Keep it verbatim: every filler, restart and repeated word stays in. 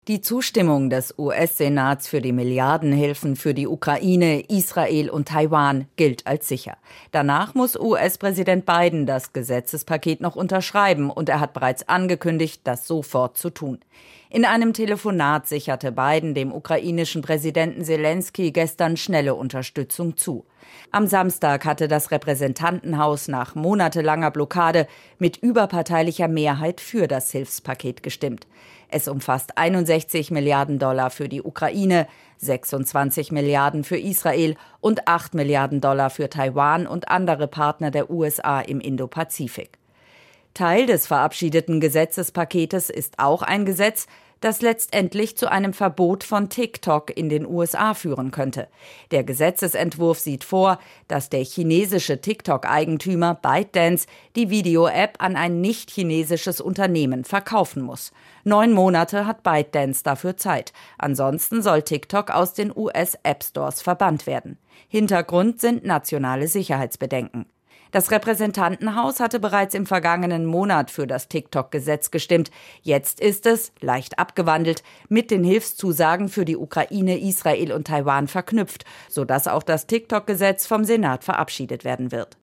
Die Zustimmung des U S-Senats für die Milliardenhilfen für die Ukraine, Israel und Taiwan gilt als sicher. Danach muss U S-Präsident Biden das Gesetzespaket noch unterschreiben und er hat bereits angekündigt, das sofort zu tun. In einem Telefonat sicherte Biden dem ukrainischen Präsidenten Selenskyj gestern schnelle Unterstützung zu. Am Samstag hatte das Repräsentantenhaus nach monatelanger Blockade mit überparteilicher Mehrheit für das Hilfspaket gestimmt. Es umfasst einundsechzig Milliarden Dollar für die Ukraine, sechsundzwanzig Milliarden für Israel und acht Milliarden Dollar für Taiwan und andere Partner der U S A im Indopazifik. Teil des verabschiedeten Gesetzespaketes ist auch ein Gesetz, das letztendlich zu einem Verbot von TikTok in den U S A führen könnte. Der Gesetzesentwurf sieht vor, dass der chinesische TikTok-Eigentümer ByteDance die Video-App an ein nicht-chinesisches Unternehmen verkaufen muss. Neun Monate hat ByteDance dafür Zeit. Ansonsten soll TikTok aus den U S-App-Stores verbannt werden. Hintergrund sind nationale Sicherheitsbedenken. Das Repräsentantenhaus hatte bereits im vergangenen Monat für das TikTok-Gesetz gestimmt. Jetzt ist es, leicht abgewandelt, mit den Hilfszusagen für die Ukraine, Israel und Taiwan verknüpft, sodass auch das TikTok-Gesetz vom Senat verabschiedet werden wird.